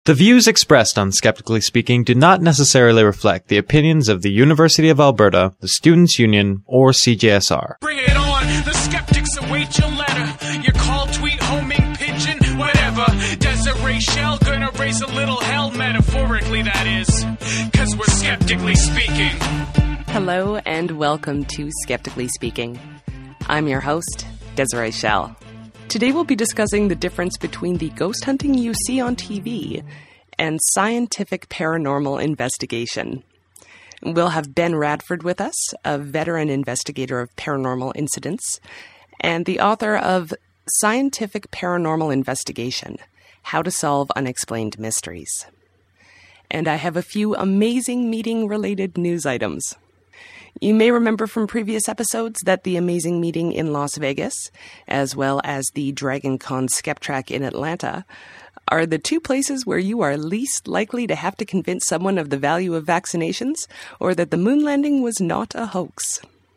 The views expressed on Skeptically Speaking do not necessarily reflect the opinions of the University of Alberta, the Students' Union, or CJSR. Bring it on! The skeptics await your letter. Your call, tweet, homing, pigeon, whatever. Desiree Shell gonna raise a little hell, metaphorically that is. 'Cause we're skeptically speaking. Hello and welcome to Skeptically Speaking. I'm your host, Desiree Shell. Today we'll be discussing the difference between the ghost hunting you see on TV and scientific paranormal investigation. We'll have Ben Radford with us, a veteran investigator of paranormal incidents, and the author of Scientific Paranormal Investigation: How to Solve Unexplained Mysteries. And I have a few amazing meeting-related news items. You may remember from previous episodes that the Amazing Meeting in Las Vegas, as well as the DragonCon SkepTrack in Atlanta, are the two places where you are least likely to have to convince someone of the value of vaccinations or that the moon landing was not a hoax.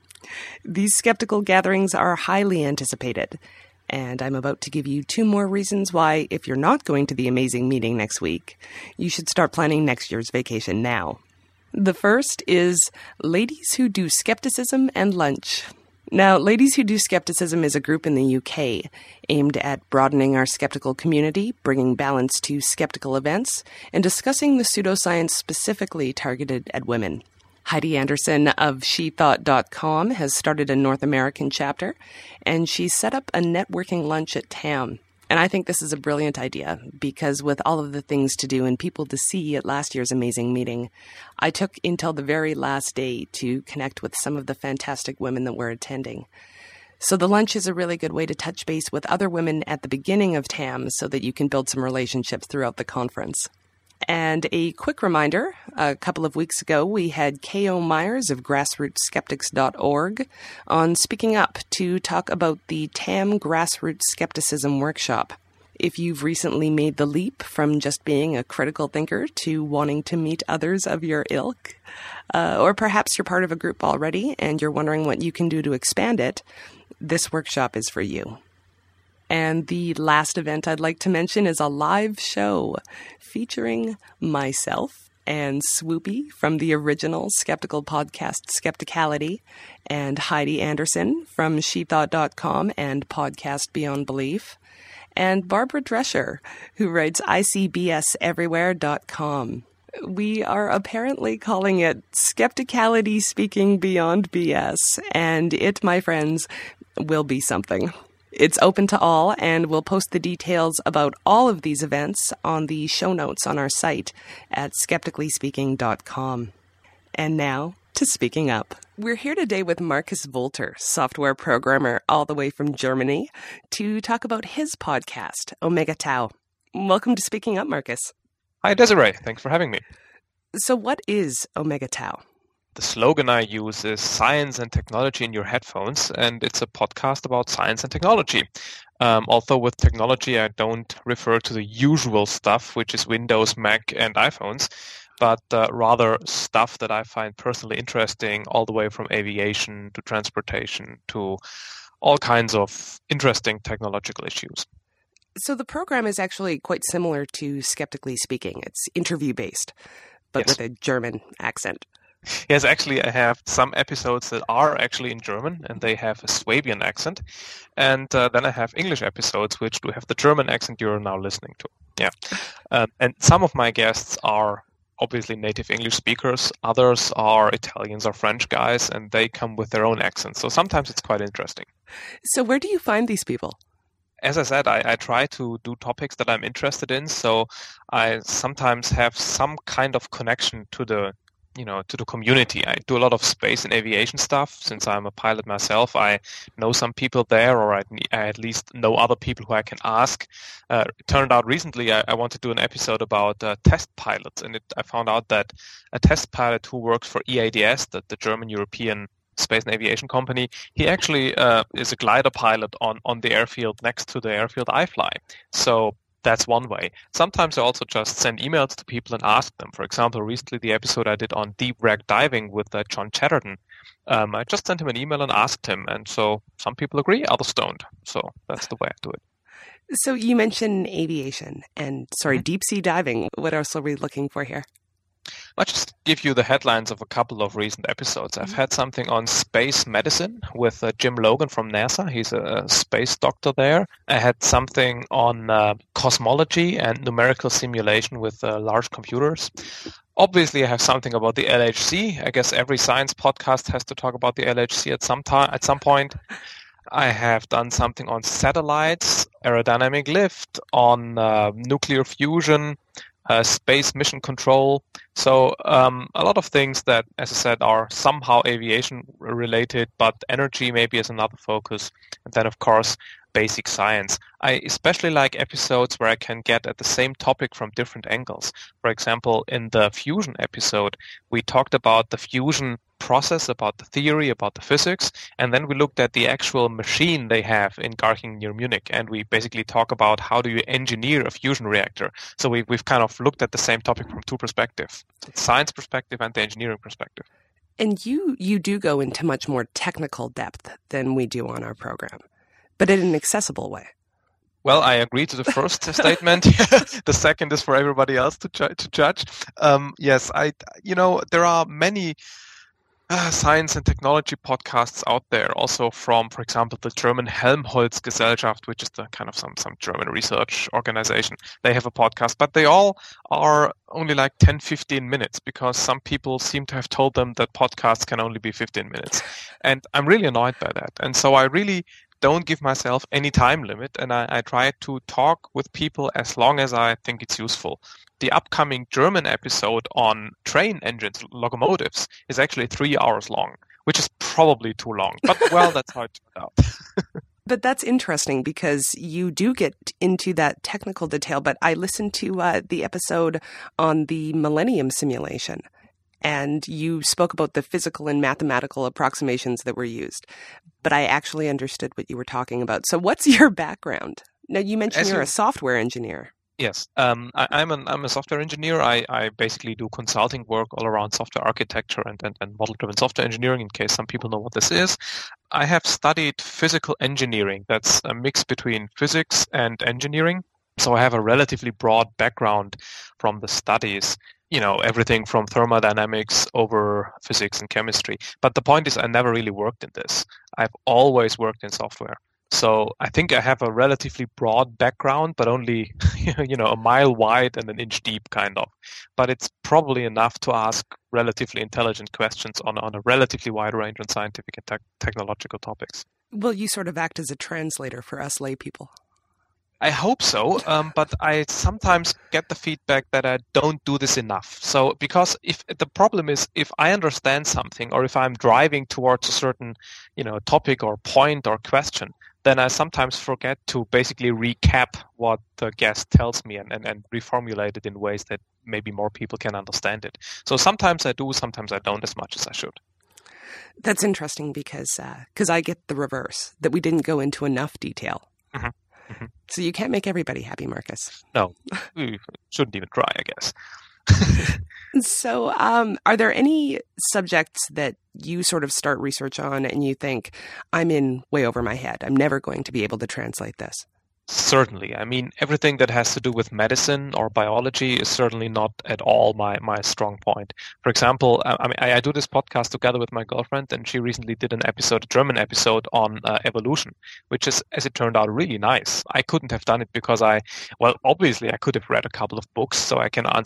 These skeptical gatherings are highly anticipated, and I'm about to give you two more reasons why, if you're not going to the Amazing Meeting next week, you should start planning next year's vacation now. The first is Ladies Who Do Skepticism and Lunch. Now, Ladies Who Do Skepticism is a group in the UK aimed at broadening our skeptical community, bringing balance to skeptical events, and discussing the pseudoscience specifically targeted at women. Heidi Anderson of SheThought.com has started a North American chapter, and she set up a networking lunch at TAM. And I think this is a brilliant idea because with all of the things to do and people to see at last year's Amazing Meeting, I took until the very last day to connect with some of the fantastic women that were attending. So the lunch is a really good way to touch base with other women at the beginning of TAM so that you can build some relationships throughout the conference. And a quick reminder, a couple of weeks ago, we had K.O. Myers of grassrootsskeptics.org on Speaking Up to talk about the TAM Grassroots Skepticism Workshop. If you've recently made the leap from just being a critical thinker to wanting to meet others of your ilk, or perhaps you're part of a group already and you're wondering what you can do to expand it, this workshop is for you. And the last event I'd like to mention is a live show featuring myself and Swoopy from the original skeptical podcast Skepticality, and Heidi Anderson from SheThought.com and Podcast Beyond Belief, and Barbara Drescher, who writes ICBSEverywhere.com. We are apparently calling it Skepticality Speaking Beyond BS, and it, my friends, will be something. It's open to all, and we'll post the details about all of these events on the show notes on our site at skepticallyspeaking.com. And now to Speaking Up. We're here today with Marcus Wolter, software programmer all the way from Germany, to talk about his podcast, Omega Tau. Welcome to Speaking Up, Marcus. Hi, Desiree. Thanks for having me. So what is Omega Tau? The slogan I use is Science and Technology in Your Headphones, and it's a podcast about science and technology. Although with technology, I don't refer to the usual stuff, which is Windows, Mac, and iPhones, but rather stuff that I find personally interesting, all the way from aviation to transportation to all kinds of interesting technological issues. So the program is actually quite similar to Skeptically Speaking. It's interview-based, but Yes. with a German accent. Yes, actually, I have some episodes that are actually in German, and they have a Swabian accent. And then I have English episodes, which do have the German accent you're now listening to. Yeah. And some of my guests are obviously native English speakers. Others are Italians or French guys, and they come with their own accents. So sometimes it's quite interesting. So where do you find these people? As I said, I try to do topics that I'm interested in. So I sometimes have some kind of connection to the community. I do a lot of space and aviation stuff. Since I'm a pilot myself, I know some people there, or I at least know other people who I can ask. It turned out recently I want to do an episode about test pilots, and I found out that a test pilot who works for EADS, the German European Space and Aviation Company, he actually is a glider pilot on the airfield next to the airfield I fly. So that's one way. Sometimes I also just send emails to people and ask them. For example, recently the episode I did on deep wreck diving with John Chatterton, I just sent him an email and asked him. And so some people agree, others don't. So that's the way I do it. So you mentioned aviation and, deep sea diving. What else are we looking for here? I'll just give you the headlines of a couple of recent episodes. I've had something on space medicine with Jim Logan from NASA. He's a space doctor there. I had something on cosmology and numerical simulation with large computers. Obviously, I have something about the LHC. I guess every science podcast has to talk about the LHC at some point. I have done something on satellites, aerodynamic lift, on nuclear fusion, space mission control. So a lot of things that, as I said, are somehow aviation related, but energy maybe is another focus. And then, of course, basic science. I especially like episodes where I can get at the same topic from different angles. For example, in the fusion episode, we talked about the fusion process, about the theory, about the physics, and then we looked at the actual machine they have in Garching near Munich, and we basically talk about how do you engineer a fusion reactor. So we've kind of looked at the same topic from two perspectives, the science perspective and the engineering perspective. And you do go into much more technical depth than we do on our program, but in an accessible way. Well, I agree to the first statement. The second is for everybody else to judge. Yes, there are many science and technology podcasts out there, also from, for example, the German Helmholtz-Gesellschaft, which is the kind of some German research organization. They have a podcast, but they all are only like 10, 15 minutes because some people seem to have told them that podcasts can only be 15 minutes. And I'm really annoyed by that. And so I really don't give myself any time limit, and I try to talk with people as long as I think it's useful. The upcoming German episode on train engines, locomotives, is actually 3 hours long, which is probably too long. But, well, that's how it turned out. But that's interesting because you do get into that technical detail. But I listened to the episode on the Millennium simulation, and you spoke about the physical and mathematical approximations that were used. But I actually understood what you were talking about. So what's your background? Now, you mentioned you're a software engineer. Yes, I'm a software engineer. I basically do consulting work all around software architecture and model-driven software engineering, in case some people know what this is. I have studied physical engineering. That's a mix between physics and engineering. So I have a relatively broad background from the studies, everything from thermodynamics over physics and chemistry. But the point is I never really worked in this. I've always worked in software. So I think I have a relatively broad background, but only, a mile wide and an inch deep, kind of. But it's probably enough to ask relatively intelligent questions on a relatively wide range on scientific and technological topics. Well, you sort of act as a translator for us lay people. I hope so, but I sometimes get the feedback that I don't do this enough. So, because if the problem is, if I understand something or if I'm driving towards a certain, topic or point or question, then I sometimes forget to basically recap what the guest tells me and reformulate it in ways that maybe more people can understand it. So sometimes I do, sometimes I don't as much as I should. That's interesting because I get the reverse, that we didn't go into enough detail. Mm-hmm. Mm-hmm. So you can't make everybody happy, Marcus. No, we shouldn't even try, I guess. So are there any subjects that you sort of start research on and you think, I'm in way over my head, I'm never going to be able to translate this? Certainly. I mean, everything that has to do with medicine or biology is certainly not at all my strong point. For example, I do this podcast together with my girlfriend, and she recently did a German episode on evolution, which is, as it turned out, really nice. I couldn't have done it because obviously I could have read a couple of books so I can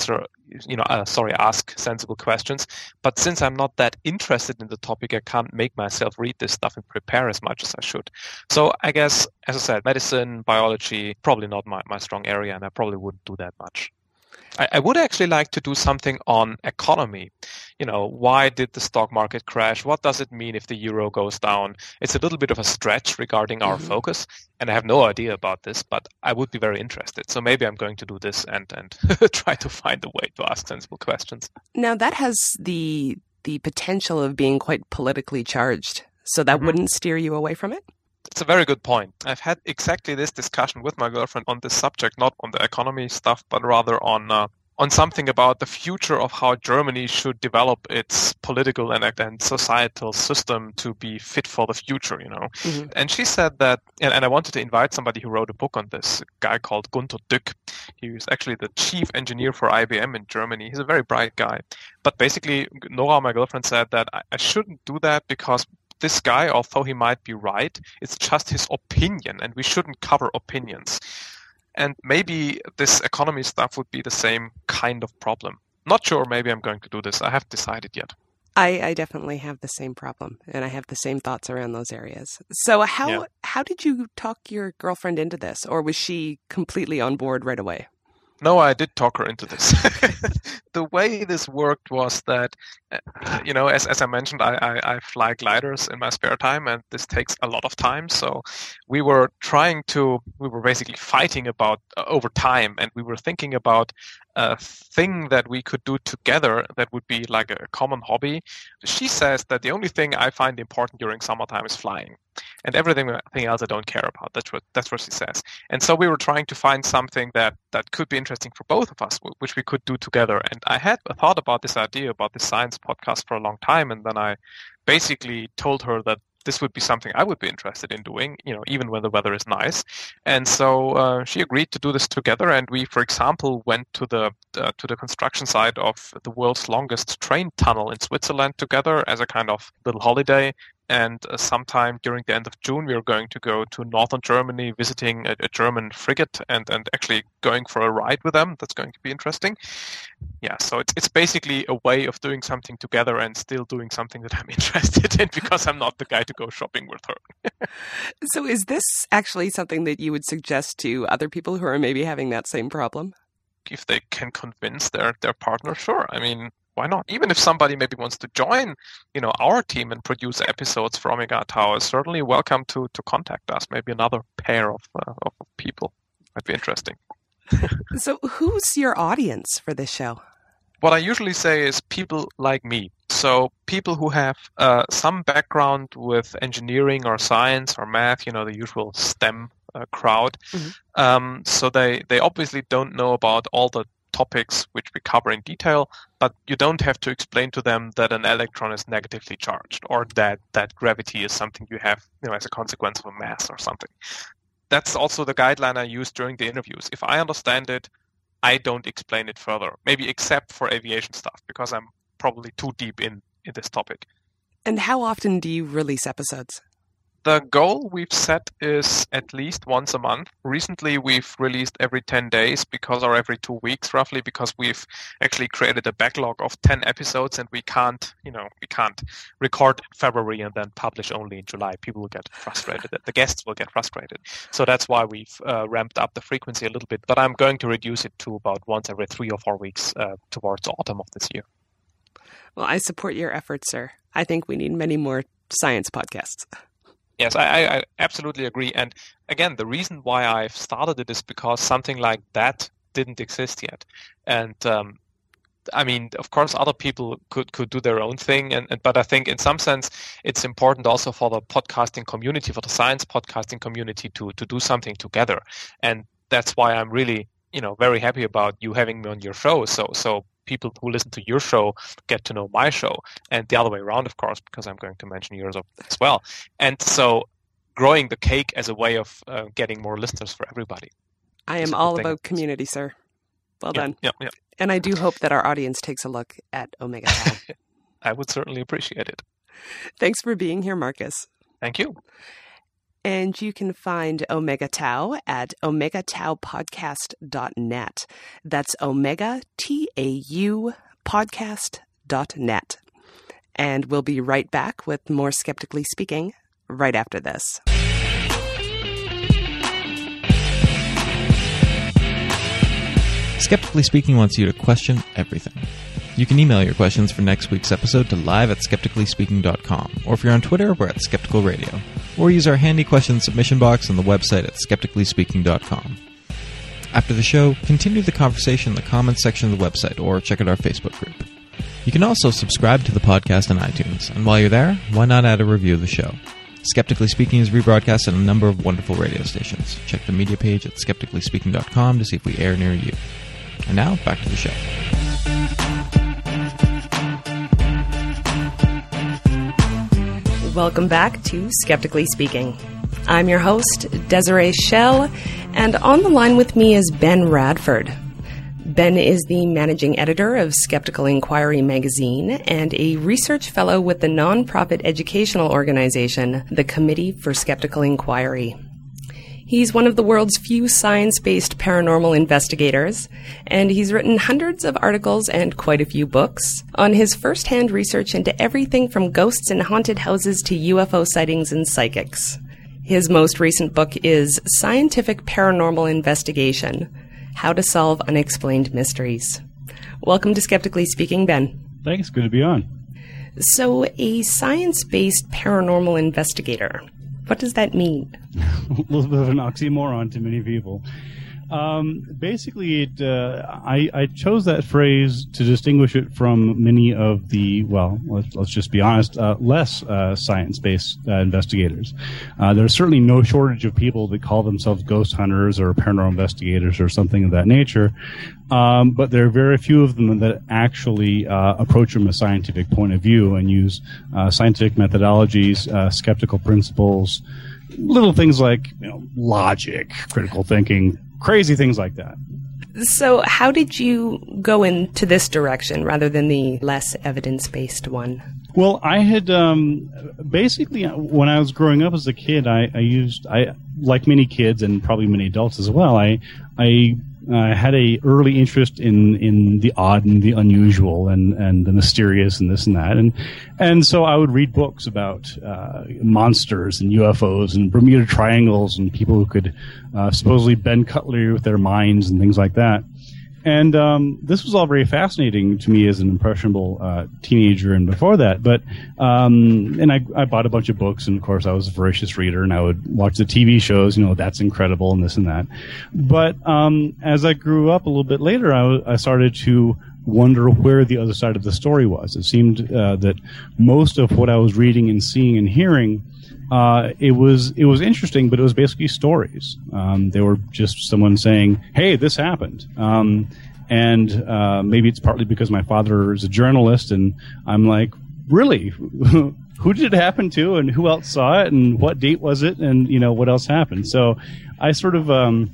ask sensible questions. But since I'm not that interested in the topic, I can't make myself read this stuff and prepare as much as I should. So I guess, as I said, medicine, biology, probably not my strong area, and I probably wouldn't do that much. I would actually like to do something on economy. Why did the stock market crash? What does it mean if the euro goes down? It's a little bit of a stretch regarding our focus, and I have no idea about this, but I would be very interested. So maybe I'm going to do this and try to find a way to ask sensible questions. Now, that has the potential of being quite politically charged, so that wouldn't steer you away from it? It's a very good point. I've had exactly this discussion with my girlfriend on this subject, not on the economy stuff, but rather on on something about the future of how Germany should develop its political and societal system to be fit for the future, Mm-hmm. And she said that, and I wanted to invite somebody who wrote a book on this, a guy called Gunter Dück. He was actually the chief engineer for IBM in Germany. He's a very bright guy. But basically, Nora, my girlfriend, said that I shouldn't do that because this guy, although he might be right, it's just his opinion, and we shouldn't cover opinions. And maybe this economy stuff would be the same kind of problem. Not sure, maybe I'm going to do this. I haven't decided yet. I definitely have the same problem, and I have the same thoughts around those areas. So how did you talk your girlfriend into this, or was she completely on board right away? No, I did talk her into this. The way this worked was that, as I mentioned, I fly gliders in my spare time, and this takes a lot of time. So we were basically fighting over time, and we were thinking about a thing that we could do together that would be like a common hobby. She says that the only thing I find important during summertime is flying. And everything else I don't care about. That's what she says. And so we were trying to find something that could be interesting for both of us, which we could do together. And I had thought about this idea about the science podcast for a long time. And then I basically told her that this would be something I would be interested in doing, even when the weather is nice. And so she agreed to do this together. And we, for example, went to the construction site of the world's longest train tunnel in Switzerland together as a kind of little holiday. And sometime during the end of June, we are going to go to northern Germany, visiting a German frigate and actually going for a ride with them. That's going to be interesting. Yeah, so it's basically a way of doing something together and still doing something that I'm interested in because I'm not the guy to go shopping with her. So is this actually something that you would suggest to other people who are maybe having that same problem? If they can convince their partner, sure. I mean, why not? Even if somebody maybe wants to join, our team and produce episodes for Omega Tau, is certainly welcome to contact us. Maybe another pair of people might be interesting. So who's your audience for this show? What I usually say is people like me. So people who have some background with engineering or science or math, the usual STEM crowd. Mm-hmm. So they obviously don't know about all the topics which we cover in detail, but you don't have to explain to them that an electron is negatively charged or that gravity is something you have as a consequence of a mass or something. That's also the guideline I use during the interviews. If I understand it, I don't explain it further, maybe except for aviation stuff, because I'm probably too deep in this topic. And how often do you release episodes? The goal we've set is at least once a month. Recently, we've released every 10 days or every 2 weeks roughly, because we've actually created a backlog of 10 episodes and we can't record in February and then publish only in July. People will get frustrated. The guests will get frustrated. So that's why we've ramped up the frequency a little bit, but I'm going to reduce it to about once every 3 or 4 weeks towards the autumn of this year. Well, I support your efforts, sir. I think we need many more science podcasts. Yes, I absolutely agree. And again, the reason why I've started it is because something like that didn't exist yet. And I mean, of course, other people could do their own thing. But I think in some sense, it's important also for the podcasting community, for the science podcasting community to do something together. And that's why I'm really, very happy about you having me on your show. So people who listen to your show get to know my show, and the other way around, of course, because I'm going to mention yours as well. And so growing the cake as a way of getting more listeners for everybody. I am all about community, sir. Well done. Yeah. And I do hope that our audience takes a look at Omega Tau. I would certainly appreciate it. Thanks for being here, Marcus. Thank you. And you can find Omega Tau at omegataupodcast.net. That's Omega, TAU, podcast.net. And we'll be right back with more Skeptically Speaking right after this. Skeptically Speaking wants you to question everything. You can email your questions for next week's episode to live@skepticallyspeaking.com, or if you're on Twitter, we're at Skeptical Radio, or use our handy question submission box on the website at skepticallyspeaking.com. After the show, continue the conversation in the comments section of the website, or check out our Facebook group. You can also subscribe to the podcast on iTunes, and while you're there, why not add a review of the show? Skeptically Speaking is rebroadcast on a number of wonderful radio stations. Check the media page at skepticallyspeaking.com to see if we air near you. And now, back to the show. Welcome back to Skeptically Speaking. I'm your host, Desiree Schell, and on the line with me is Ben Radford. Ben is the managing editor of Skeptical Inquiry magazine and a research fellow with the nonprofit educational organization, the Committee for Skeptical Inquiry. He's one of the world's few science-based paranormal investigators, and he's written hundreds of articles and quite a few books on his first-hand research into everything from ghosts and haunted houses to UFO sightings and psychics. His most recent book is Scientific Paranormal Investigation: How to Solve Unexplained Mysteries. Welcome to Skeptically Speaking, Ben. Thanks. Good to be on. So, a science-based paranormal investigator. What does that mean? A little bit of an oxymoron to many people. Basically, I chose that phrase to distinguish it from many of the, well, let's just be honest, less science-based investigators. There's certainly no shortage of people that call themselves ghost hunters or paranormal investigators or something of that nature, but there are very few of them that actually approach from a scientific point of view and use scientific methodologies, skeptical principles, little things like logic, critical thinking, crazy things like that. So how did you go into this direction rather than the less evidence-based one? Well, I had basically, when I was growing up as a kid, I like many kids and probably many adults as well, I had a early interest in the odd and the unusual and the mysterious and this and that. And so I would read books about monsters and UFOs and Bermuda Triangles and people who could supposedly bend cutlery with their minds and things like that. And this was all very fascinating to me as an impressionable teenager and before that. But and I bought a bunch of books, and of course I was a voracious reader, and I would watch the TV shows. That's incredible and this and that. But as I grew up a little bit later, I started to wonder where the other side of the story was. It seemed that most of what I was reading and seeing and hearing, it was interesting, but it was basically stories. They were just someone saying, "Hey, this happened," and maybe it's partly because my father is a journalist, and I'm like, "Really? Who did it happen to, and who else saw it, and what date was it, and what else happened?" So I sort of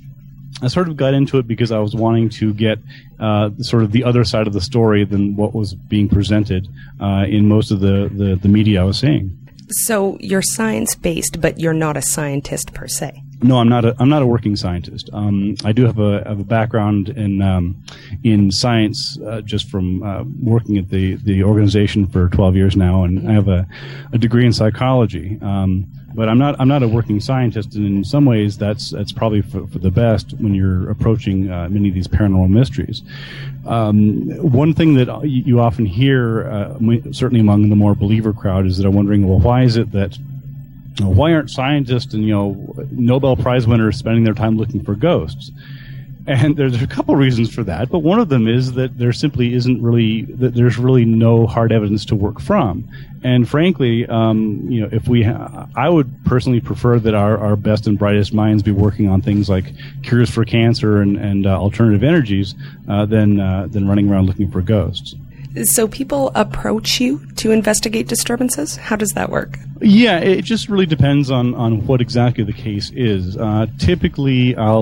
got into it because I was wanting to get sort of the other side of the story than what was being presented in most of the media I was seeing. So you're science-based, but you're not a scientist per se. No, I'm not a working scientist. I do have a background in science just from working at the organization for 12 years now, and I have a degree in psychology. But I'm not a working scientist, and in some ways that's probably for the best when you're approaching many of these paranormal mysteries. One thing that you often hear, certainly among the more believer crowd, is that I'm wondering, well, why is it that why aren't scientists and Nobel Prize winners spending their time looking for ghosts? And there's a couple reasons for that, but one of them is that there simply there's really no hard evidence to work from. And frankly, I would personally prefer that our best and brightest minds be working on things like cures for cancer and alternative energies than running around looking for ghosts. So people approach you to investigate disturbances? How does that work? Yeah, it just really depends on what exactly the case is. Typically I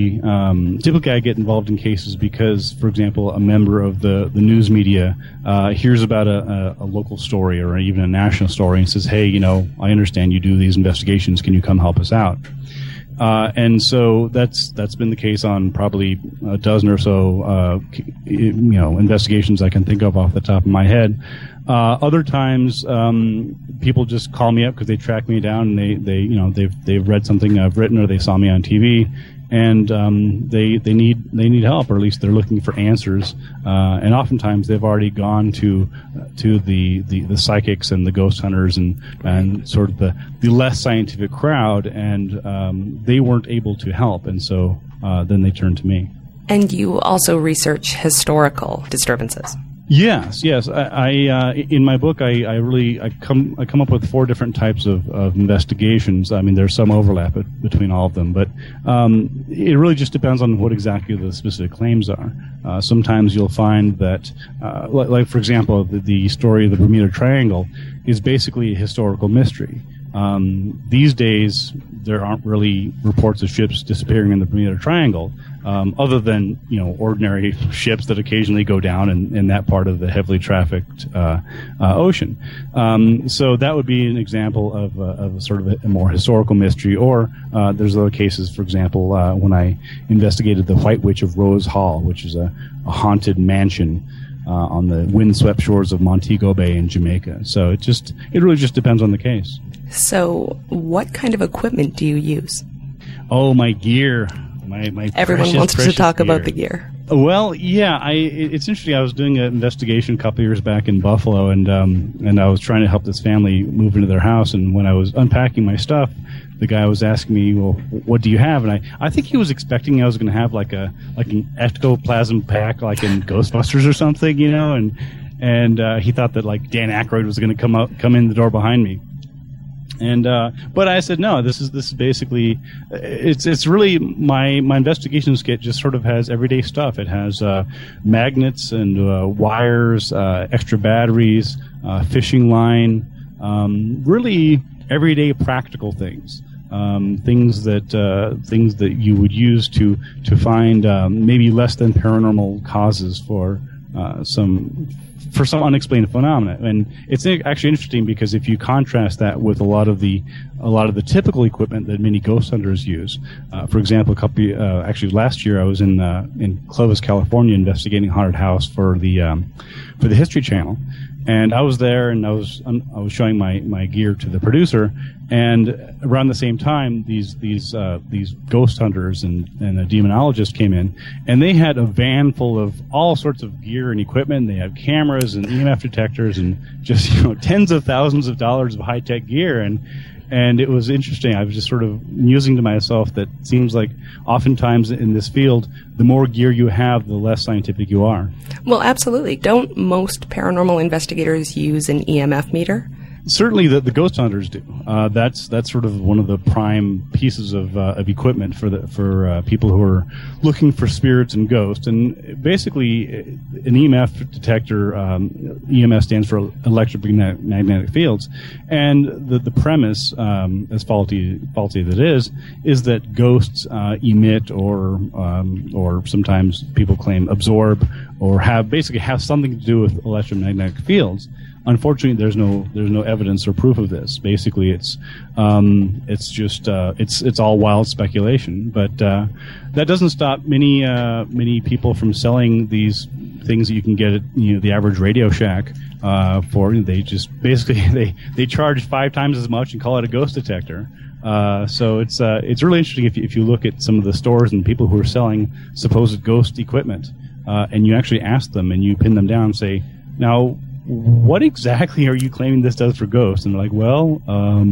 get involved in cases because, for example, a member of the news media hears about a local story or even a national story and says, "Hey, I understand you do these investigations. Can you come help us out?" And so that's been the case on probably a dozen or so, investigations I can think of off the top of my head. Other times, people just call me up because they track me down and they've read something I've written or they saw me on TV, and they need help, or at least they're looking for answers. And oftentimes they've already gone to the psychics and the ghost hunters and sort of the less scientific crowd, and they weren't able to help, and so then they turn to me. And you also research historical disturbances. Yes. I in my book, I come up with 4 different types of investigations. I mean, there's some overlap between all of them, but it really just depends on what exactly the specific claims are. Sometimes you'll find that, like for example, the story of the Bermuda Triangle is basically a historical mystery. These days, there aren't really reports of ships disappearing in the Bermuda Triangle, other than ordinary ships that occasionally go down in that part of the heavily trafficked ocean. So that would be an example of sort of a more historical mystery. Or there's other cases, for example, when I investigated the White Witch of Rose Hall, which is a haunted mansion on the windswept shores of Montego Bay in Jamaica. So it really just depends on the case. So what kind of equipment do you use? Oh, my gear. My Everyone wants to talk gear. about the gear. Well, yeah, it's interesting. I was doing an investigation a couple years back in Buffalo, and I was trying to help this family move into their house. And when I was unpacking my stuff, the guy was asking me, "Well, what do you have?" And I think he was expecting I was going to have like an ectoplasm pack, like in Ghostbusters or something, and he thought that like Dan Aykroyd was going to come in the door behind me. And but I said no. This is basically it's really my investigations kit just sort of has everyday stuff. It has magnets and wires, extra batteries, fishing line, really everyday practical things. Things that you would use to find maybe less than paranormal causes for some unexplained phenomena. And it's actually interesting because if you contrast that with a lot of the typical equipment that many ghost hunters use, for example, actually last year I was in Clovis, California, investigating a haunted house for the History Channel. And I was there, and I was showing my gear to the producer, and around the same time, these ghost hunters and a demonologist came in, and they had a van full of all sorts of gear and equipment. They had cameras and EMF detectors and just tens of thousands of dollars of high tech gear, and it was interesting. I was just sort of musing to myself that it seems like oftentimes in this field, the more gear you have, the less scientific you are. Well, absolutely. Don't most paranormal investigators use an EMF meter? Certainly, the ghost hunters do. That's sort of one of the prime pieces of equipment for people who are looking for spirits and ghosts. And basically, an EMF detector, EMF stands for electromagnetic fields, and the premise, as faulty as it is that ghosts emit or sometimes people claim absorb or have something to do with electromagnetic fields. Unfortunately, there's no evidence or proof of this. Basically, it's all wild speculation. But that doesn't stop many people from selling these things that you can get at the average Radio Shack for. They just basically they charge 5 times as much and call it a ghost detector. So it's really interesting if you look at some of the stores and people who are selling supposed ghost equipment, and you actually ask them and you pin them down and say, now, what exactly are you claiming this does for ghosts? And they're like, well,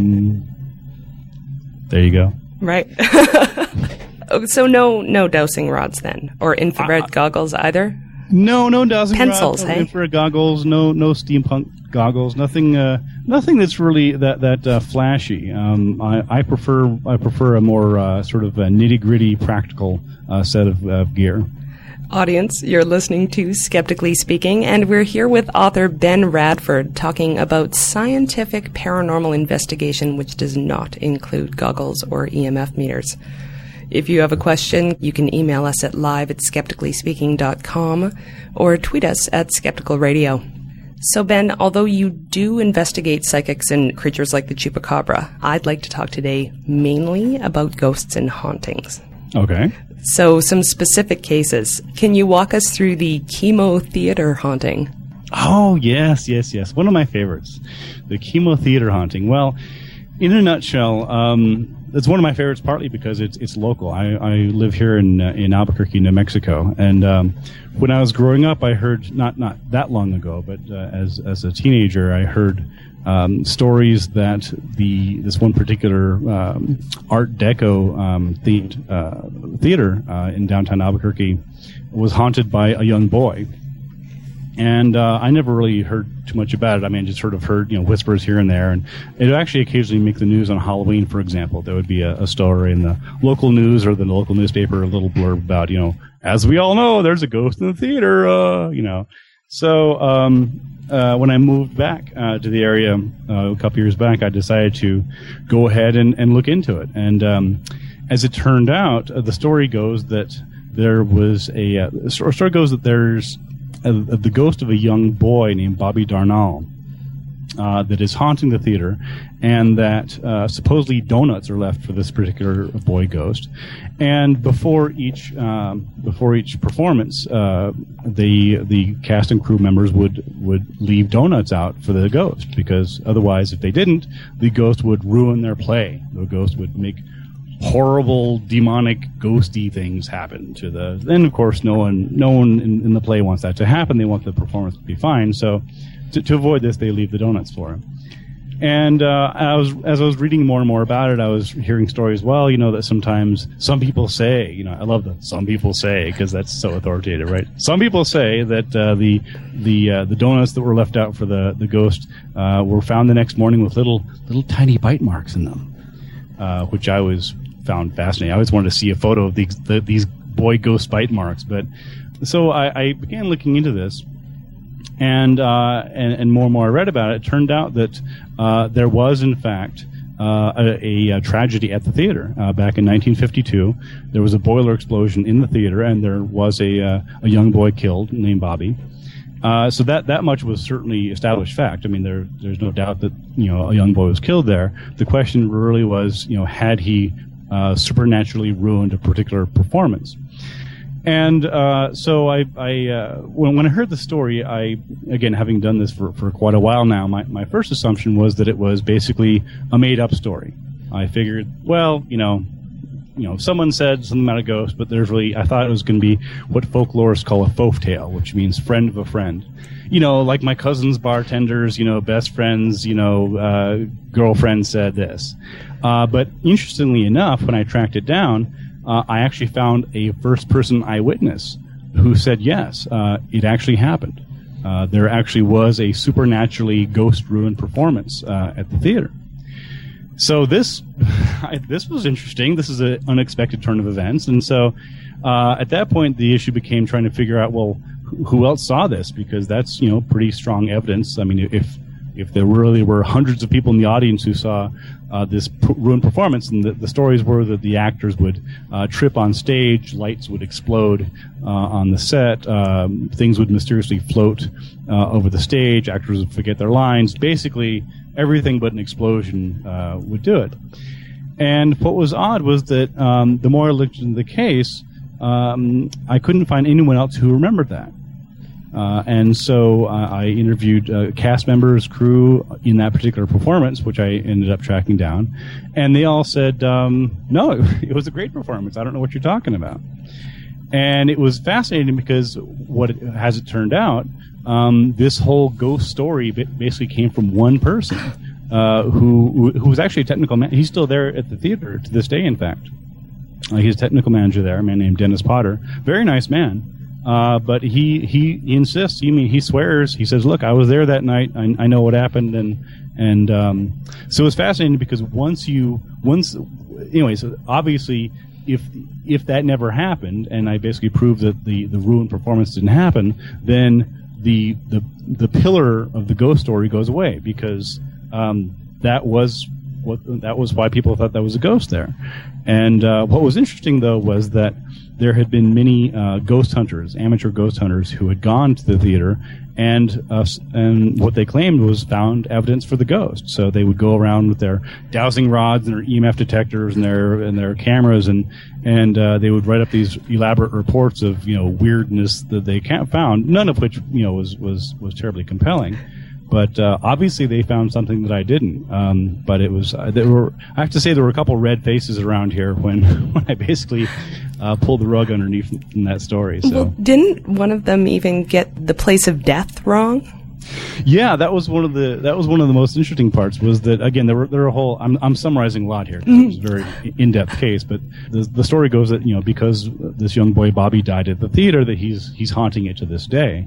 there you go. Right. So no dowsing rods then, or infrared goggles either? No dowsing pencils, rods, hey? Infrared goggles, no steampunk goggles, nothing that's really that flashy. I prefer a more sort of nitty gritty practical set of gear. Audience, you're listening to Skeptically Speaking, and we're here with author Ben Radford talking about scientific paranormal investigation which does not include goggles or EMF meters. If you have a question, you can email us at live@skepticallyspeaking.com or tweet us at Skeptical Radio. So Ben, although you do investigate psychics and creatures like the chupacabra, I'd like to talk today mainly about ghosts and hauntings. Okay. So, some specific cases. Can you walk us through the Chemo Theater haunting? Oh, yes. One of my favorites. The Chemo Theater haunting. Well, in a nutshell, it's one of my favorites partly because it's local. I live here in Albuquerque, New Mexico. And when I was growing up, I heard, not that long ago, but as a teenager, I heard stories that this one particular Art Deco themed theater in downtown Albuquerque was haunted by a young boy. And I never really heard too much about it. I mean, I just sort of heard, whispers here and there. And it would actually occasionally make the news on Halloween, for example. There would be a story in the local news or the local newspaper, a little blurb about, as we all know, there's a ghost in the theater, So when I moved back to the area a couple years back, I decided to go ahead and look into it. And as it turned out, the story goes that there was there's the ghost of a young boy named Bobby Darnall that is haunting the theater, and that supposedly donuts are left for this particular boy ghost. And before each performance, the cast and crew members would leave donuts out for the ghost, because otherwise, if they didn't, the ghost would ruin their play. The ghost would make horrible, demonic, ghosty things happen to the. And of course, no one in the play wants that to happen. They want the performance to be fine. So, to avoid this, they leave the donuts for him. And as I was reading more and more about it, I was hearing stories. Well, that sometimes some people say, I love the some people say, because that's so authoritative, right? Some people say that the donuts that were left out for the ghost were found the next morning with little tiny bite marks in them, which I found fascinating. I always wanted to see a photo of these boy ghost bite marks. But so I began looking into this, and more and more I read about it. It turned out that there was in fact a tragedy at the theater back in 1952. There was a boiler explosion in the theater, and there was a young boy killed named Bobby. So that much was certainly established fact. I mean, there's no doubt that a young boy was killed there. The question really was, had he supernaturally ruined a particular performance? And so when I heard the story, again, having done this for quite a while now, my first assumption was that it was basically a made-up story. I figured, well, someone said something about a ghost, but I thought it was going to be what folklorists call a folk tale, which means friend of a friend. Like my cousin's bartenders, best friends, girlfriend said this. But interestingly enough, when I tracked it down, I actually found a first-person eyewitness who said, yes, it actually happened. There actually was a supernaturally ghost-ruined performance at the theater. So this was interesting. This is an unexpected turn of events. And so at that point, the issue became trying to figure out, well, who else saw this? Because that's, pretty strong evidence. I mean, if there really were hundreds of people in the audience who saw this ruined performance, and the stories were that the actors would trip on stage, lights would explode on the set, things would mysteriously float over the stage, actors would forget their lines. Basically, everything but an explosion would do it. And what was odd was that the more I looked into the case, I couldn't find anyone else who remembered that. And so I interviewed cast members, crew in that particular performance, which I ended up tracking down. And they all said, no, it was a great performance. I don't know what you're talking about. And it was fascinating because as it turned out, this whole ghost story basically came from one person who was actually a technical man. He's still there at the theater to this day, in fact. He's a technical manager there, a man named Dennis Potter. Very nice man. But he insists. He swears. He says, "Look, I was there that night. I know what happened." And so it's fascinating because anyways, obviously, if that never happened, and I basically proved that the ruined performance didn't happen, then the pillar of the ghost story goes away, because that was why people thought that was a ghost there. And what was interesting, though, was that there had been many ghost hunters, amateur ghost hunters, who had gone to the theater, and what they claimed was found evidence for the ghost. So they would go around with their dowsing rods and their EMF detectors and their cameras, and they would write up these elaborate reports of weirdness that they found, none of which was terribly compelling. But obviously they found something that I didn't. But it was I have to say there were a couple red faces around here when I basically pulled the rug underneath in that story. So. Well, didn't one of them even get the place of death wrong? Yeah, that was one of the most interesting parts. Was that, again, there were a whole. I'm summarizing a lot here. It was a very in-depth case, but the story goes that because this young boy Bobby died at the theater, that he's haunting it to this day.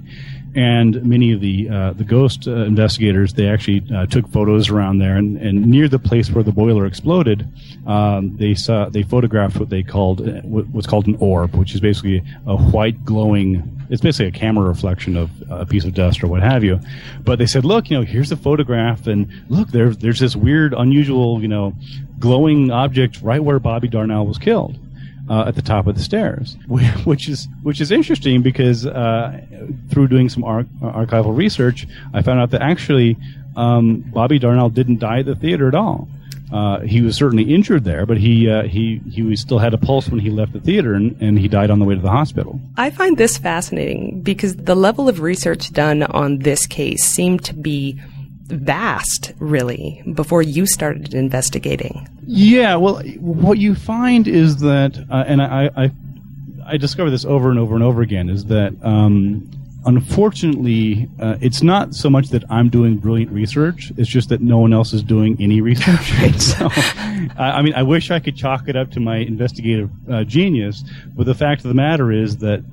And many of the ghost investigators, they actually took photos around there, and near the place where the boiler exploded, they photographed what's called an orb, which is basically a white glowing. It's basically a camera reflection of a piece of dust or what have you. But they said, look, here's a photograph, and look, there's this weird, unusual, glowing object right where Bobby Darnell was killed. At the top of the stairs, which is interesting because through doing some archival research, I found out that actually Bobby Darnell didn't die at the theater at all. He was certainly injured there, but he still had a pulse when he left the theater, and he died on the way to the hospital. I find this fascinating because the level of research done on this case seemed to be vast, really, before you started investigating. Yeah, well, what you find is that, and I discovered this over and over and over again, is that unfortunately, it's not so much that I'm doing brilliant research, it's just that no one else is doing any research. So, I wish I could chalk it up to my investigative genius, but the fact of the matter is that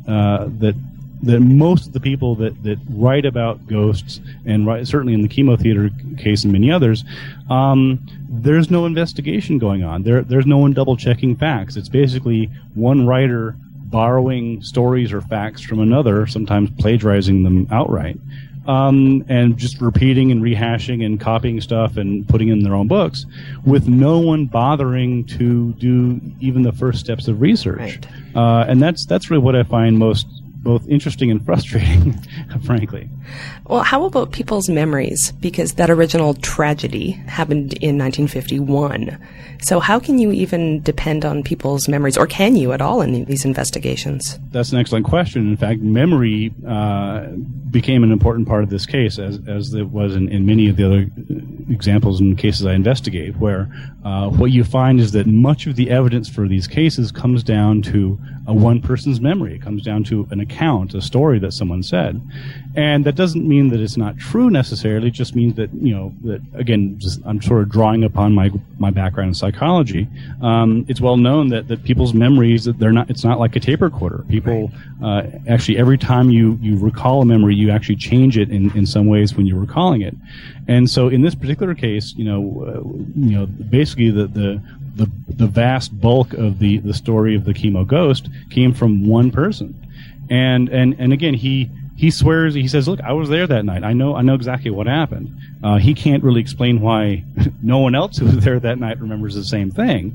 most of the people that write about ghosts, and certainly in the chemo theater case and many others, there's no investigation going on. There's no one double-checking facts. It's basically one writer borrowing stories or facts from another, sometimes plagiarizing them outright, and just repeating and rehashing and copying stuff and putting in their own books, with no one bothering to do even the first steps of research. Right. And that's really what I find most both interesting and frustrating, frankly. Well, how about people's memories? Because that original tragedy happened in 1951. So how can you even depend on people's memories, or can you at all in these investigations? That's an excellent question. In fact, memory became an important part of this case, as it was in many of the other examples and cases I investigate, where what you find is that much of the evidence for these cases comes down to one person's memory. It comes down to an account, a story that someone said. And that doesn't mean that it's not true necessarily. It just means that, that again, I'm sort of drawing upon my background in psychology. It's well known that people's memories, it's not like a tape recorder. People, actually, every time you recall a memory, you actually change it in some ways when you're recalling it. And so in this particular case, basically the vast bulk of the story of the chemo ghost came from one person. And again, he swears, he says, look, I was there that night. I know exactly what happened. He can't really explain why no one else who was there that night remembers the same thing.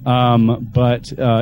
But at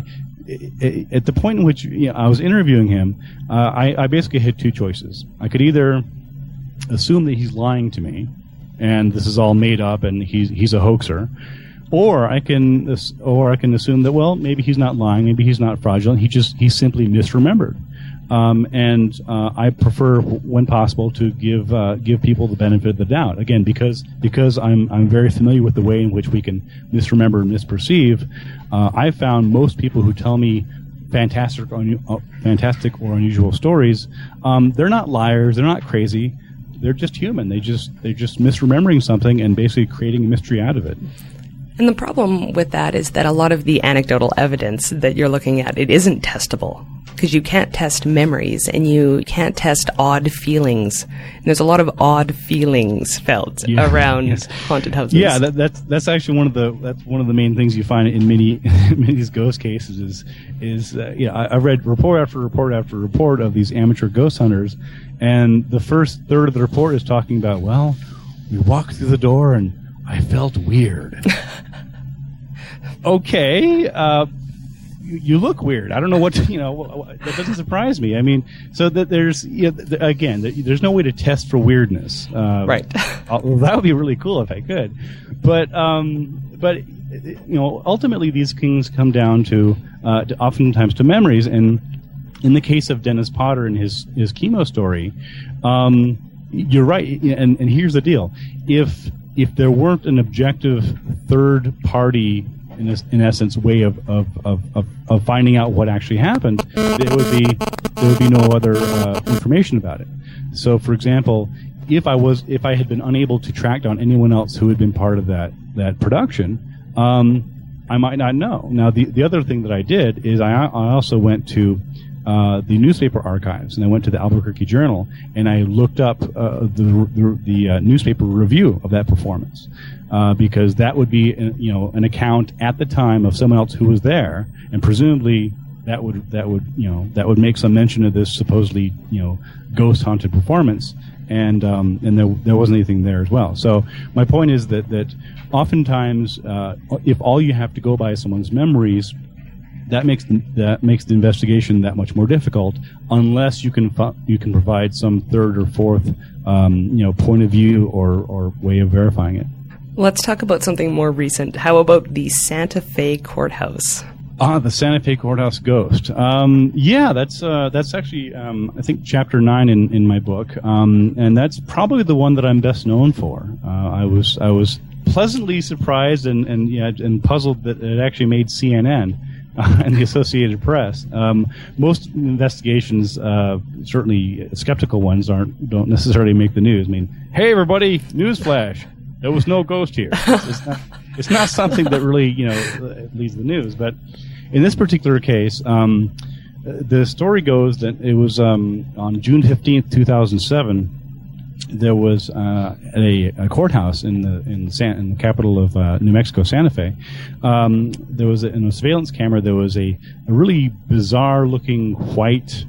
the point in which I was interviewing him, I basically had two choices. I could either assume that he's lying to me, and this is all made up, and he's a hoaxer, or I can assume that, well, maybe he's not lying, maybe he's not fraudulent, he simply misremembered. And I prefer, when possible, to give people the benefit of the doubt. Again, because I'm very familiar with the way in which we can misremember and misperceive. I found most people who tell me fantastic or unusual stories, they're not liars, they're not crazy. They're just human. They're just misremembering something and basically creating a mystery out of it. And the problem with that is that a lot of the anecdotal evidence that you're looking at, it isn't testable, because you can't test memories and you can't test odd feelings. And there's a lot of odd feelings felt around haunted houses. Yeah, that's actually one of the main things you find in many of these ghost cases is I read report after report after report of these amateur ghost hunters, and the first third of the report is talking about, well, we walked through the door and I felt weird. Okay, you look weird. I don't know what that doesn't surprise me. I mean, so that there's there's no way to test for weirdness. Right. Well, that would be really cool if I could, but ultimately these things come down to oftentimes to memories. And in the case of Dennis Potter and his chemo story, you're right. And here's the deal: if there weren't an objective third party, in essence, way of finding out what actually happened, there would be no other information about it. So, for example, if I had been unable to track down anyone else who had been part of that production, I might not know. Now, the other thing that I did is I also went to the newspaper archives, and I went to the Albuquerque Journal, and I looked up the newspaper review of that performance, because that would be an account at the time of someone else who was there, and presumably that would make some mention of this supposedly ghost haunted performance. And there wasn't anything there as well. So my point is that oftentimes, if all you have to go by is someone's memories, that makes the investigation that much more difficult, unless you can provide some third or fourth point of view or way of verifying it. Let's talk about something more recent. How about the Santa Fe Courthouse? The Santa Fe Courthouse ghost. That's actually I think chapter 9 in my book, and that's probably the one that I'm best known for. I was pleasantly surprised and puzzled that it actually made CNN and the Associated Press. Most investigations, certainly skeptical ones, don't necessarily make the news. I mean, hey everybody, newsflash! There was no ghost here. It's not something that really leads the news, but in this particular case, the story goes that it was on June 15th, 2007. There was at a courthouse in the capital of New Mexico, Santa Fe. There was in a surveillance camera. There was a really bizarre-looking white,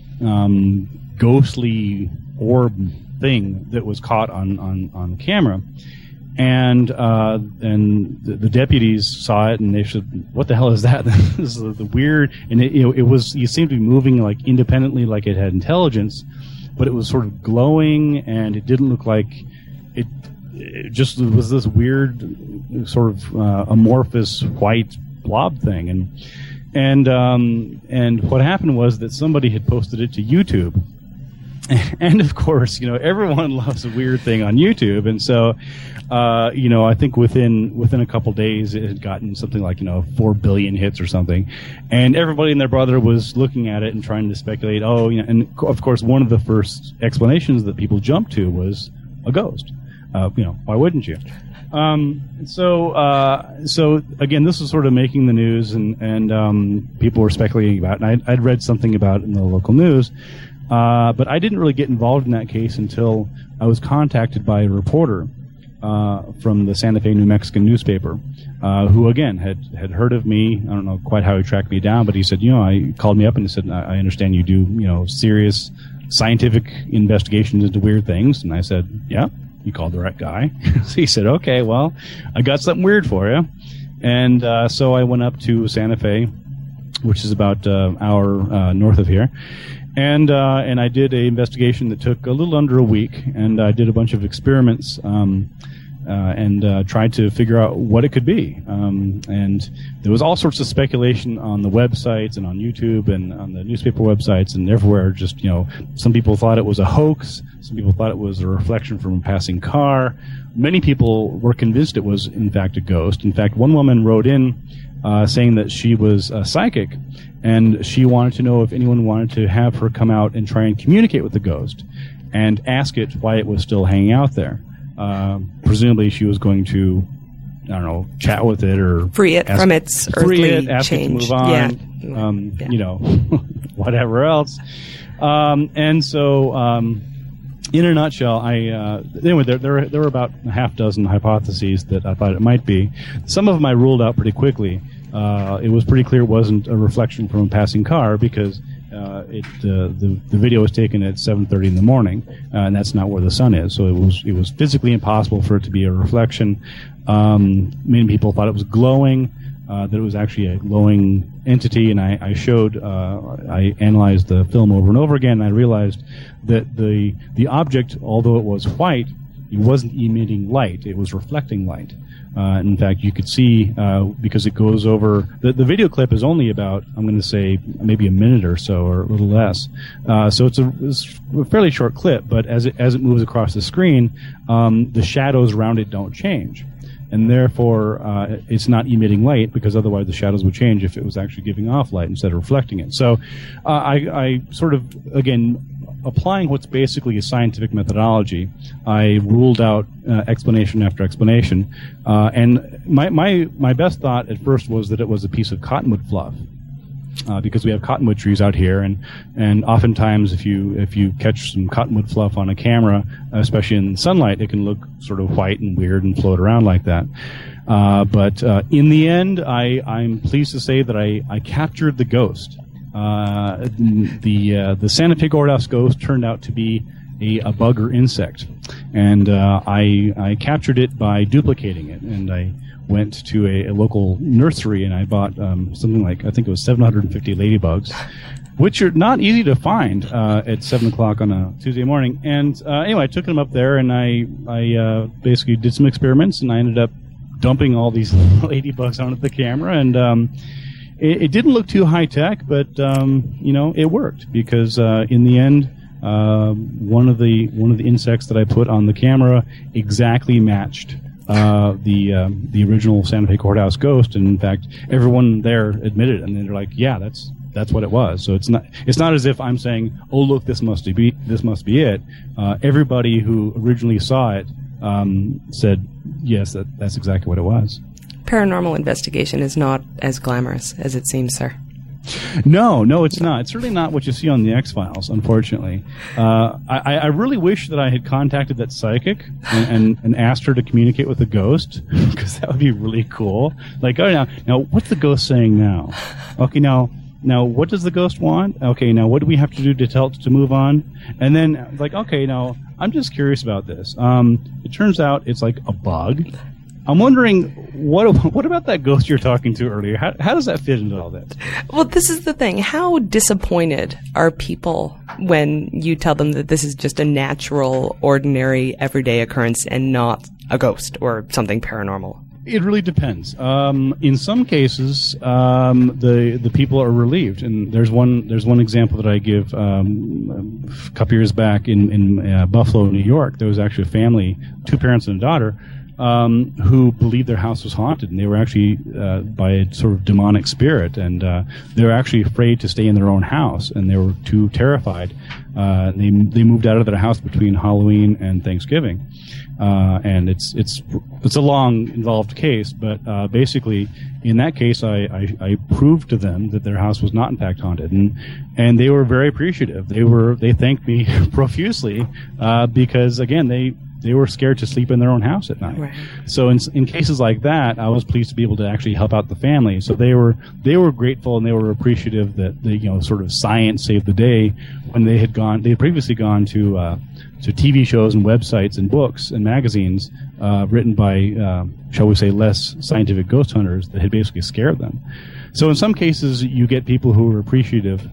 ghostly orb thing that was caught on camera. And the deputies saw it, and they said, "What the hell is that?" This is the weird. And it seemed to be moving like independently, like it had intelligence, but it was sort of glowing, and it didn't look like it. It just was this weird, sort of amorphous white blob thing. And what happened was that somebody had posted it to YouTube. And of course, everyone loves a weird thing on YouTube, and so, I think within a couple days it had gotten something like 4 billion hits or something, and everybody and their brother was looking at it and trying to speculate. And of course, one of the first explanations that people jumped to was a ghost. Why wouldn't you? So again, this was sort of making the news, and people were speculating about it. And I'd read something about it in the local news. But I didn't really get involved in that case until I was contacted by a reporter from the Santa Fe, New Mexican newspaper, who again had heard of me. I don't know quite how he tracked me down, but he said, he called me up and he said, "I understand you do, serious scientific investigations into weird things." And I said, "Yeah, you called the right guy." So he said, "Okay, well, I got something weird for you." And so I went up to Santa Fe, which is about an hour north of here. And I did an investigation that took a little under a week, and I did a bunch of experiments and tried to figure out what it could be. And there was all sorts of speculation on the websites and on YouTube and on the newspaper websites and everywhere. Just some people thought it was a hoax. Some people thought it was a reflection from a passing car. Many people were convinced it was in fact a ghost. In fact, one woman wrote in saying that she was a psychic, and she wanted to know if anyone wanted to have her come out and try and communicate with the ghost and ask it why it was still hanging out there. Presumably she was going to, chat with it or free it from its earthly ask change. It to move on, whatever else. And so, in a nutshell, anyway, there were about a half dozen hypotheses that I thought it might be. Some of them I ruled out pretty quickly. It was pretty clear it wasn't a reflection from a passing car because the video was taken at 7:30 in the morning, and that's not where the sun is. So it was physically impossible for it to be a reflection. Many people thought it was glowing, that it was actually a glowing entity, and I analyzed the film over and over again, and I realized that the object, although it was white, it wasn't emitting light; it was reflecting light. In fact, you could see, because it goes over, the video clip is only about, I'm going to say, maybe a minute or so, or a little less. So it's a fairly short clip, but as it moves across the screen, the shadows around it don't change. And therefore, it's not emitting light, because otherwise the shadows would change if it was actually giving off light instead of reflecting it. So I sort of, again, applying what's basically a scientific methodology, I ruled out explanation after explanation. And my best thought at first was that it was a piece of cottonwood fluff. because we have cottonwood trees out here, and oftentimes if you catch some cottonwood fluff on a camera, especially in sunlight, it can look sort of white and weird and float around like that. But in the end, I'm pleased to say that I captured the ghost. The Santa Fe courthouse ghost turned out to be a bug or insect, and I captured it by duplicating it, and I went to a local nursery and I bought something like, I think it was 750 ladybugs, which are not easy to find at 7 o'clock on a Tuesday morning. And anyway, I took them up there and I basically did some experiments, and I ended up dumping all these ladybugs onto the camera, and it didn't look too high tech, but it worked, because in the end, one of the insects that I put on the camera exactly matched the original Santa Fe courthouse ghost, and in fact, everyone there admitted it, and they're like, "Yeah, that's what it was." So it's not as if I'm saying, "Oh, look, this must be it." Everybody who originally saw it said, "Yes, that's exactly what it was." Paranormal investigation is not as glamorous as it seems, sir. No, it's not. It's certainly not what you see on the X-Files, unfortunately. I really wish that I had contacted that psychic and asked her to communicate with the ghost, because that would be really cool. Like, oh, now, what's the ghost saying now? Okay, now, what does the ghost want? Okay, now, what do we have to do to tell it to move on? And then, like, okay, now, I'm just curious about this. It turns out it's like a bug. I'm wondering, what about that ghost you're talking to earlier? How does that fit into all this? Well, this is the thing. How disappointed are people when you tell them that this is just a natural, ordinary, everyday occurrence and not a ghost or something paranormal? It really depends. In some cases, the people are relieved, and there's one example that I give. A couple years back in Buffalo, New York, there was actually a family, 2 parents and a daughter, who believed their house was haunted, and they were actually by a sort of demonic spirit, and they were actually afraid to stay in their own house, and they were too terrified. They moved out of their house between Halloween and Thanksgiving, and it's a long, involved case, but basically, in that case, I proved to them that their house was not in fact haunted, and they were very appreciative. They thanked me profusely because, again, they were scared to sleep in their own house at night. Right. So in cases like that, I was pleased to be able to actually help out the family. So they were grateful, and they were appreciative that sort of science saved the day, when they had previously gone to TV shows and websites and books and magazines written by, shall we say, less scientific ghost hunters that had basically scared them. So in some cases, you get people who are appreciative.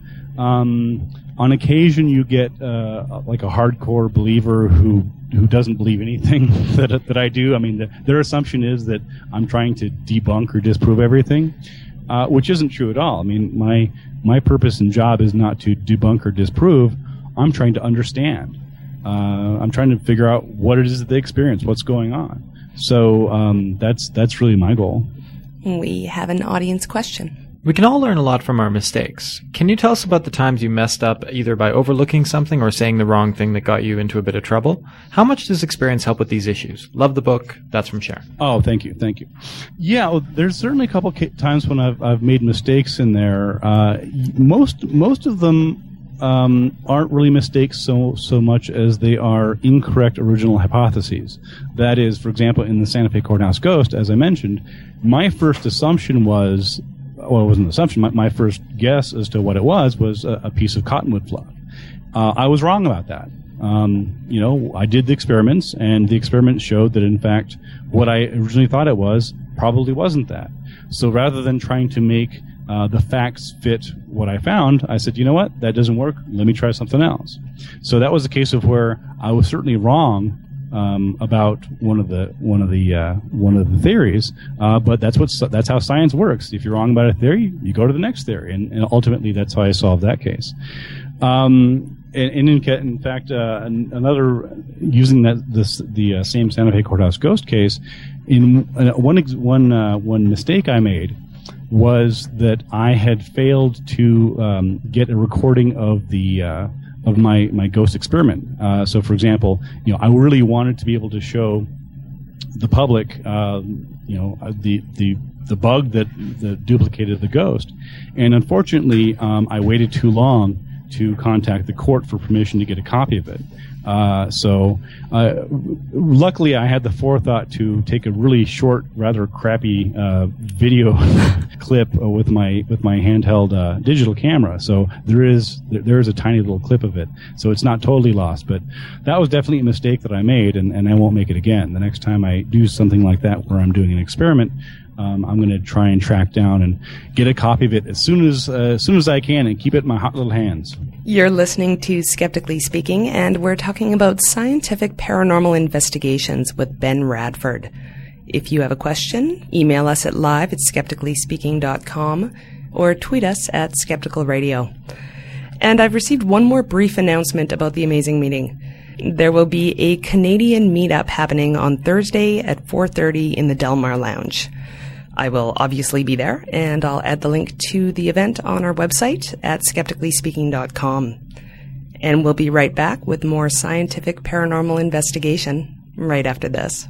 On occasion, you get like a hardcore believer who doesn't believe anything that I do. I mean, their assumption is that I'm trying to debunk or disprove everything, which isn't true at all. I mean, my purpose and job is not to debunk or disprove. I'm trying to understand. I'm trying to figure out what it is that they experience, what's going on. So that's really my goal. We have an audience question. We can all learn a lot from our mistakes. Can you tell us about the times you messed up either by overlooking something or saying the wrong thing that got you into a bit of trouble? How much does experience help with these issues? Love the book. That's from Sharon. Oh, thank you. Yeah, well, there's certainly a couple times when I've made mistakes in there. Most of them aren't really mistakes so much as they are incorrect original hypotheses. That is, for example, in the Santa Fe courthouse ghost, as I mentioned, my first assumption was, well, it wasn't an assumption. My first guess as to what it was a piece of cottonwood fluff. I was wrong about that. I did the experiments, and the experiments showed that, in fact, what I originally thought it was probably wasn't that. So rather than trying to make the facts fit what I found, I said, you know what, that doesn't work. Let me try something else. So that was a case of where I was certainly wrong about one of the theories, but that's how science works. If you're wrong about a theory, you go to the next theory, and ultimately that's how I solved that case. In fact, another using the same Santa Fe courthouse ghost case, in one mistake I made was that I had failed to get a recording of my ghost experiment. So, for example, I really wanted to be able to show the public, the the bug that duplicated the ghost. And unfortunately, I waited too long to contact the court for permission to get a copy of it. Luckily, I had the forethought to take a really short, rather crappy video clip with my handheld digital camera. So there is a tiny little clip of it. So it's not totally lost. But that was definitely a mistake that I made, and I won't make it again. The next time I do something like that where I'm doing an experiment, I'm going to try and track down and get a copy of it as soon as I can and keep it in my hot little hands. You're listening to Skeptically Speaking, and we're talking about scientific paranormal investigations with Ben Radford. If you have a question, email us at live@skepticallyspeaking.com or tweet us at Skeptical Radio. And I've received one more brief announcement about the amazing meeting. There will be a Canadian meetup happening on Thursday at 4:30 in the Delmar Lounge. I will obviously be there, and I'll add the link to the event on our website at skepticallyspeaking.com. And we'll be right back with more scientific paranormal investigation right after this.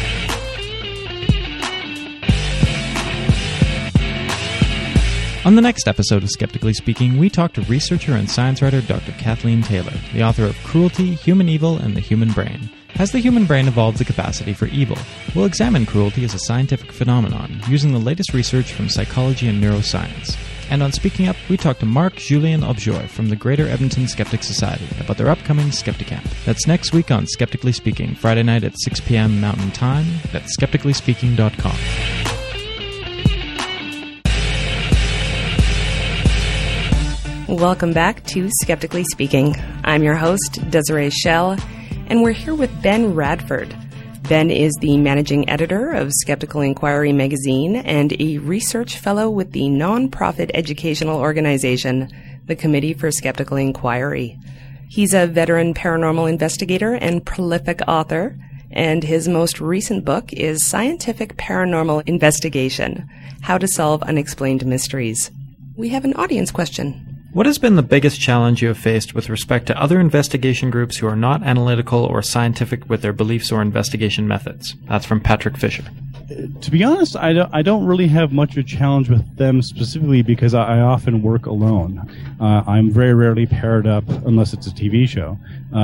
On the next episode of Skeptically Speaking, we talk to researcher and science writer Dr. Kathleen Taylor, the author of Cruelty, Human Evil, and the Human Brain. Has the human brain evolved the capacity for evil? We'll examine cruelty as a scientific phenomenon, using the latest research from psychology and neuroscience. And on Speaking Up, we talk to Marc-Julien Objoy from the Greater Edmonton Skeptic Society about their upcoming Skepticamp. That's next week on Skeptically Speaking, Friday night at 6 p.m. Mountain Time at skepticallyspeaking.com. Welcome back to Skeptically Speaking. I'm your host, Desiree Schell, and we're here with Ben Radford. Ben is the managing editor of Skeptical Inquiry magazine and a research fellow with the nonprofit educational organization, the Committee for Skeptical Inquiry. He's a veteran paranormal investigator and prolific author, and his most recent book is Scientific Paranormal Investigation: How to Solve Unexplained Mysteries. We have an audience question. What has been the biggest challenge you have faced with respect to other investigation groups who are not analytical or scientific with their beliefs or investigation methods? That's from Patrick Fisher. To be honest, I don't really have much of a challenge with them specifically because I often work alone. I'm very rarely paired up, unless it's a TV show,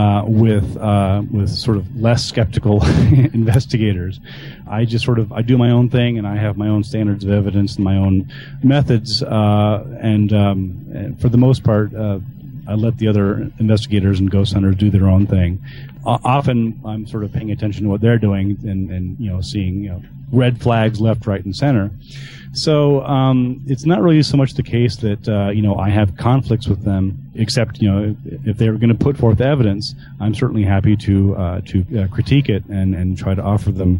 with sort of less skeptical investigators. I just I do my own thing, and I have my own standards of evidence and my own methods, and for the most part, I let the other investigators and ghost hunters do their own thing. Often, I'm sort of paying attention to what they're doing and seeing red flags left, right, and center. So it's not really so much the case that I have conflicts with them, except if they were going to put forth evidence, I'm certainly happy to critique it and try to offer them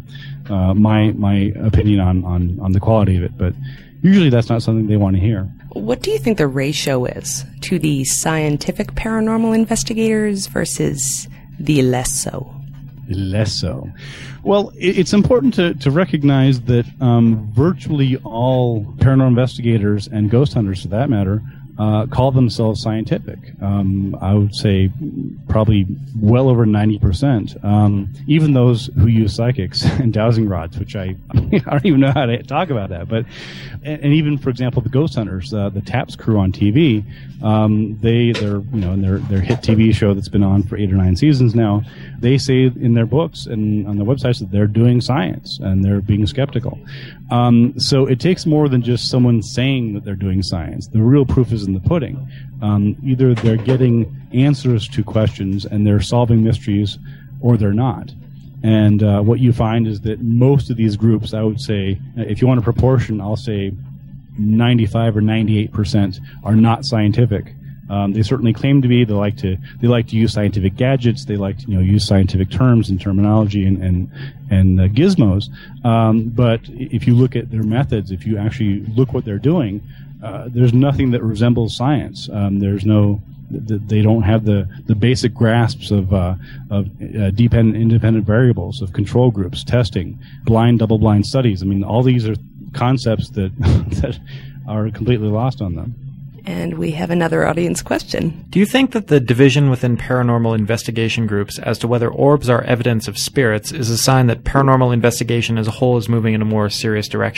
my opinion on the quality of it. But usually, that's not something they want to hear. What do you think the ratio is to the scientific paranormal investigators versus the less so? Less so. Well, it's important to recognize that virtually all paranormal investigators and ghost hunters, for that matter, call themselves scientific. I would say probably well over 90%. Even those who use psychics and dowsing rods, which I don't even know how to talk about that. But and even, for example, the ghost hunters, the TAPS crew on TV, they're in their hit TV show that's been on for 8 or 9 seasons now. They say in their books and on their websites that they're doing science and they're being skeptical. So it takes more than just someone saying that they're doing science. The real proof is in the pudding. Either they're getting answers to questions and they're solving mysteries, or they're not. And what you find is that most of these groups, I would say, if you want a proportion, I'll say 95 or 98% are not scientific. They certainly claim to be. They like to use scientific gadgets. They like to use scientific terms and terminology and gizmos. But if you look at their methods, if you actually look what they're doing, there's nothing that resembles science. There's no. They don't have the basic grasps of dependent, independent variables, of control groups, testing, blind, double-blind studies. I mean, all these are concepts that that are completely lost on them. And we have another audience question. Do you think that the division within paranormal investigation groups as to whether orbs are evidence of spirits is a sign that paranormal investigation as a whole is moving in a more serious direction?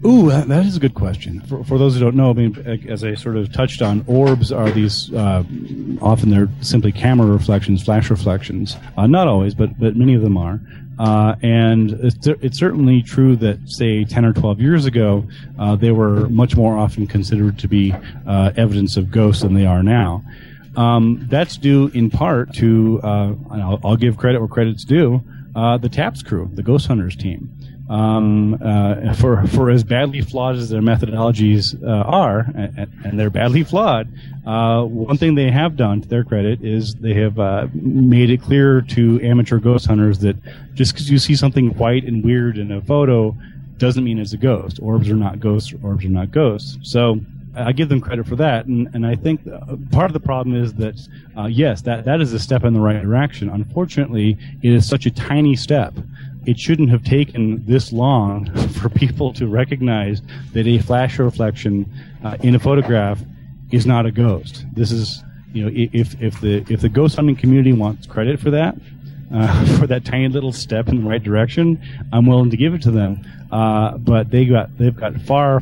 Ooh, that is a good question. For those who don't know, I mean, as I sort of touched on, orbs are these, often they're simply camera reflections, flash reflections. Not always, but many of them are. And it's certainly true that, say, 10 or 12 years ago, they were much more often considered to be evidence of ghosts than they are now. That's due in part to, and I'll give credit where credit's due, the TAPS crew, the Ghost Hunters team. For as badly flawed as their methodologies are, and they're badly flawed, one thing they have done, to their credit, is they have made it clear to amateur ghost hunters that just because you see something white and weird in a photo doesn't mean it's a ghost. Orbs are not ghosts. Orbs are not ghosts. So I give them credit for that, and I think part of the problem is that, yes, that is a step in the right direction. Unfortunately, it is such a tiny step. It shouldn't have taken this long for people to recognize that a flash reflection in a photograph is not a ghost. This is, if the ghost hunting community wants credit for that tiny little step in the right direction, I'm willing to give it to them. But they've got far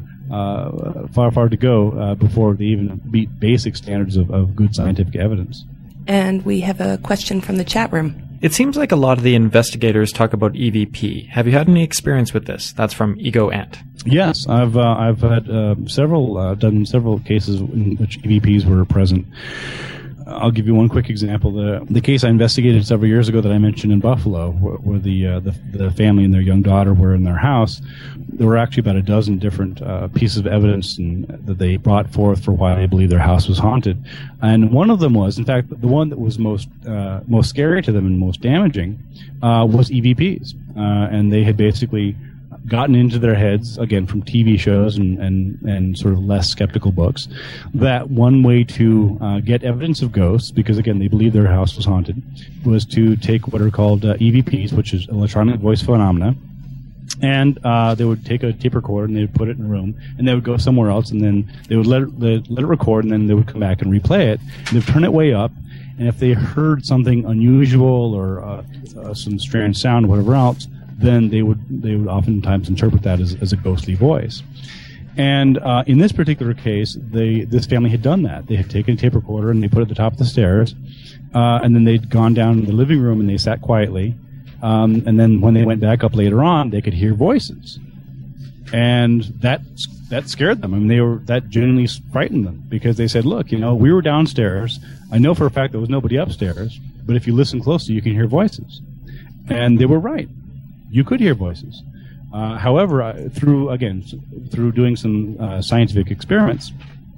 to go before they even meet basic standards of good scientific evidence. And we have a question from the chat room. It seems like a lot of the investigators talk about EVP. Have you had any experience with this? That's from Ego Ant. Yes, I've had done several cases in which EVPs were present. I'll give you one quick example. The case I investigated several years ago that I mentioned in Buffalo, where the family and their young daughter were in their house. There were actually about a dozen different pieces of evidence that they brought forth for why they believed their house was haunted. And one of them was, in fact, the one that was most scary to them and most damaging was EVPs. And they had basically gotten into their heads, again, from TV shows and sort of less skeptical books, that one way to get evidence of ghosts, because, again, they believed their house was haunted, was to take what are called EVPs, which is electronic voice phenomena, and they would take a tape recorder and they would put it in a room, and they would go somewhere else, and then they would let it record, and then they would come back and replay it, and they would turn it way up, and if they heard something unusual or some strange sound or whatever else, then they would oftentimes interpret that as a ghostly voice. And in this particular case, this family had done that. They had taken a tape recorder and they put it at the top of the stairs, and then they'd gone down in the living room and they sat quietly. And then when they went back up later on, they could hear voices, and that scared them. I mean, that genuinely frightened them, because they said, "Look, we were downstairs. I know for a fact there was nobody upstairs, but if you listen closely, you can hear voices." And they were right. You could hear voices. However, through doing some scientific experiments,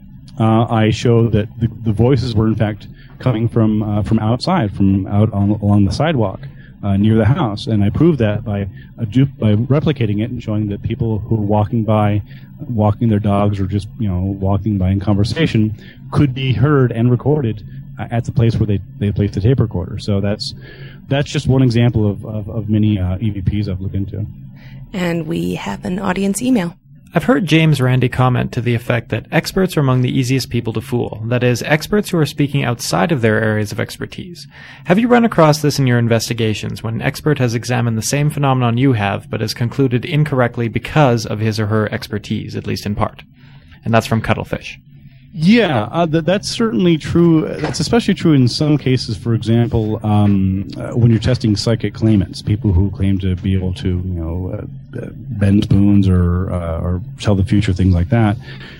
I showed that the voices were in fact coming from outside, from out along the sidewalk near the house, and I proved that by replicating it and showing that people who were walking their dogs, or just walking by in conversation, could be heard and recorded at the place where they placed the tape recorder. So that's just one example of many EVPs I've looked into. And we have an audience email. I've heard James Randi comment to the effect that experts are among the easiest people to fool. That is, experts who are speaking outside of their areas of expertise. Have you run across this in your investigations, when an expert has examined the same phenomenon you have, but has concluded incorrectly because of his or her expertise, at least in part? And that's from Cuttlefish. Yeah, that's certainly true. That's especially true in some cases. For example, when you're testing psychic claimants, people who claim to be able to, bend spoons or tell the future, things like that.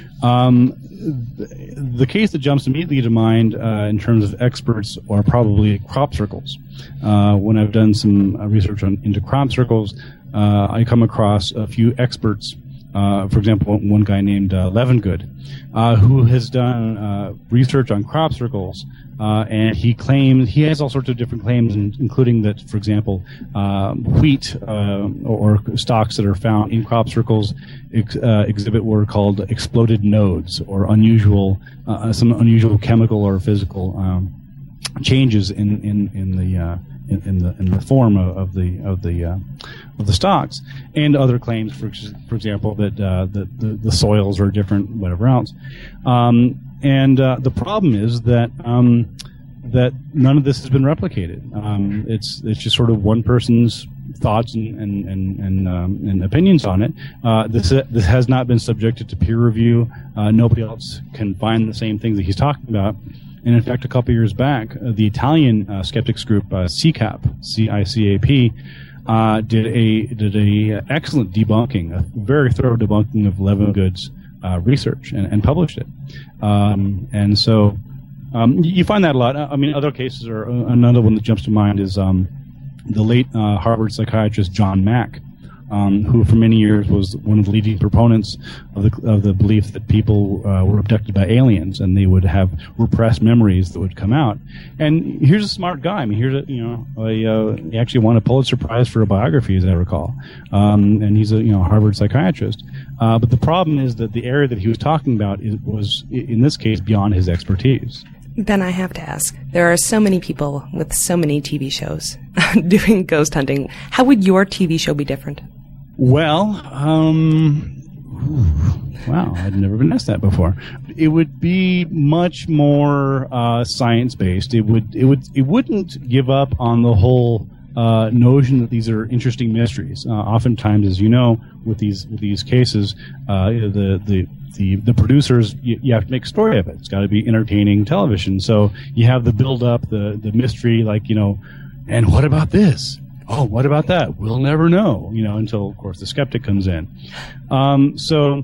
The case that jumps immediately to mind in terms of experts are probably crop circles. When I've done some research into crop circles, I come across a few experts. For example, one guy named Levengood, who has done research on crop circles, and he has all sorts of different claims, including that, for example, wheat or stocks that are found in crop circles exhibit what are called exploded nodes, or some unusual chemical or physical changes in the form of the stocks, and other claims, for example, that the soils are different, whatever else. And the problem is that none of this has been replicated. It's just sort of one person's thoughts and opinions on it. This has not been subjected to peer review. Nobody else can find the same things that he's talking about. And in fact, a couple years back, the Italian skeptics group CICAP, C-I-C-A-P, did a excellent debunking, a very thorough debunking of Levengood's research and published it. And so you find that a lot. I mean, other cases are another one that jumps to mind is the late Harvard psychiatrist John Mack, who for many years was one of the leading proponents of the belief that people were abducted by aliens and they would have repressed memories that would come out. And here's a smart guy. I mean, he actually won a Pulitzer Prize for a biography, as I recall. And he's a Harvard psychiatrist. But the problem is that the area that he was talking about was in this case beyond his expertise. Ben, I have to ask. There are so many people with so many TV shows doing ghost hunting. How would your TV show be different? Well, wow, I'd never been asked that before. It would be much more science-based. It wouldn't give up on the whole notion that these are interesting mysteries. Oftentimes, as you know, with these cases, the producers, you have to make a story of it. It's got to be entertaining television. So you have the build-up, the mystery, and what about this? Oh, what about that? We'll never know, until, of course, the skeptic comes in. So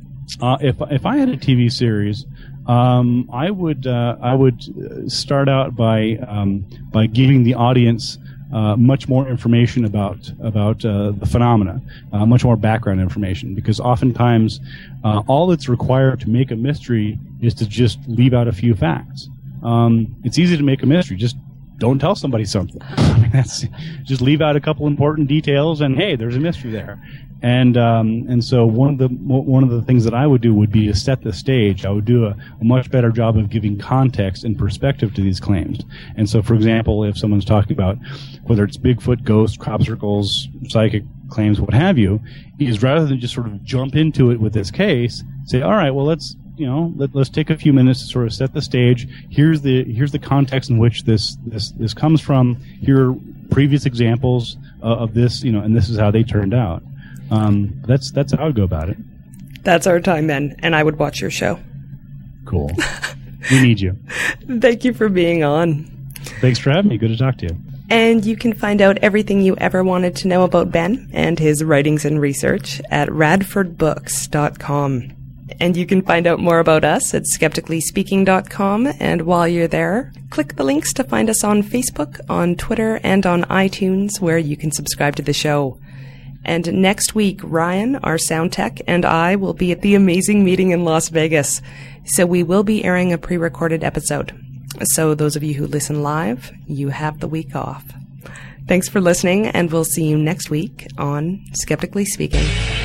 if I had a TV series, I would start out by giving the audience much more information about the phenomena, much more background information, because oftentimes all that's required to make a mystery is to just leave out a few facts. It's easy to make a mystery. Just don't tell somebody something. I mean, that's just leave out a couple important details, and hey, there's a mystery there. And so one of the things that I would do would be to set the stage. I would do a much better job of giving context and perspective to these claims. And so, for example, if someone's talking about whether it's Bigfoot, ghosts, crop circles, psychic claims, what have you, is rather than just sort of jump into it with this case, say, all right, well, let's take a few minutes to sort of set the stage. Here's the context in which this comes from. Here are previous examples of this, and this is how they turned out. That's how I would go about it. That's our time then, and I would watch your show. Cool. We need you. Thank you for being on. Thanks for having me. Good to talk to you. And you can find out everything you ever wanted to know about Ben and his writings and research at radfordbooks.com. And you can find out more about us at skepticallyspeaking.com. And while you're there, click the links to find us on Facebook, on Twitter, and on iTunes, where you can subscribe to the show. And next week, Ryan, our sound tech, and I will be at the amazing meeting in Las Vegas. So we will be airing a pre-recorded episode. So those of you who listen live, you have the week off. Thanks for listening, and we'll see you next week on Skeptically Speaking.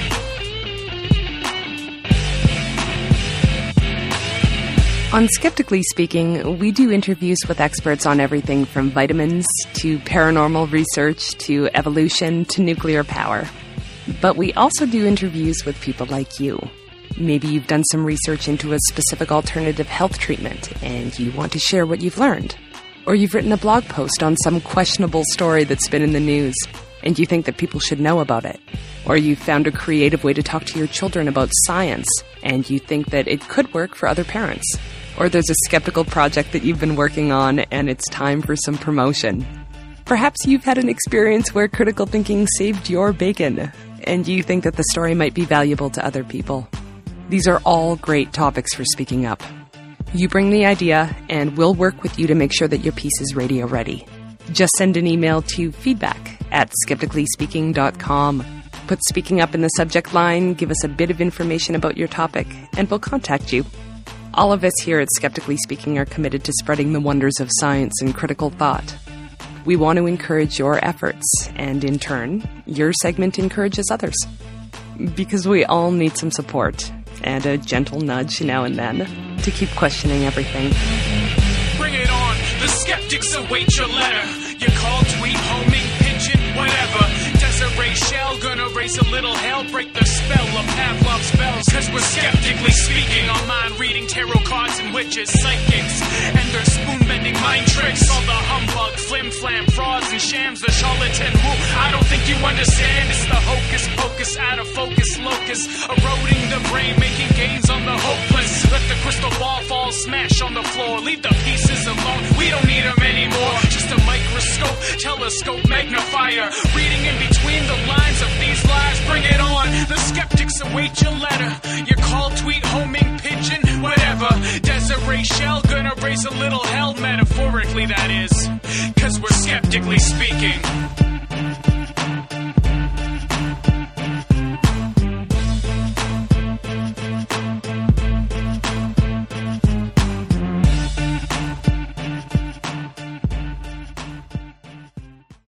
On Skeptically Speaking, we do interviews with experts on everything from vitamins to paranormal research to evolution to nuclear power. But we also do interviews with people like you. Maybe you've done some research into a specific alternative health treatment and you want to share what you've learned. Or you've written a blog post on some questionable story that's been in the news and you think that people should know about it. Or you've found a creative way to talk to your children about science and you think that it could work for other parents. Or there's a skeptical project that you've been working on and it's time for some promotion. Perhaps you've had an experience where critical thinking saved your bacon and you think that the story might be valuable to other people. These are all great topics for speaking up. You bring the idea and we'll work with you to make sure that your piece is radio ready. Just send an email to feedback@skepticallyspeaking.com. Put speaking up in the subject line, give us a bit of information about your topic, and we'll contact you. All of us here at Skeptically Speaking are committed to spreading the wonders of science and critical thought. We want to encourage your efforts, and in turn, your segment encourages others. Because we all need some support, and a gentle nudge now and then, to keep questioning everything. Bring it on, the skeptics await your letter. Your call, tweet, homing, pigeon, whatever. Desiree Shell, gonna raise a little hell, break the spell of Pavlov's spells. Cause we're skeptically speaking, on mind reading tarot cards and witches, psychics, and their spoon bending mind tricks. All the humbug, flim flam, frauds and shams, the charlatan woo. I don't think you understand. It's the hocus pocus, out of focus locus, eroding the brain, making gains on the hopeless. Let the crystal ball fall, smash on the floor. Leave the pieces alone. We don't need them anymore. Just a microscope, telescope, magnifier, reading in between the lines of these lies. Bring it on. The skeptics await your letter. Your call, tweet, homing, pigeon, whatever. Desiree Shell gonna raise a little hell, metaphorically that is, 'cause we're skeptically speaking.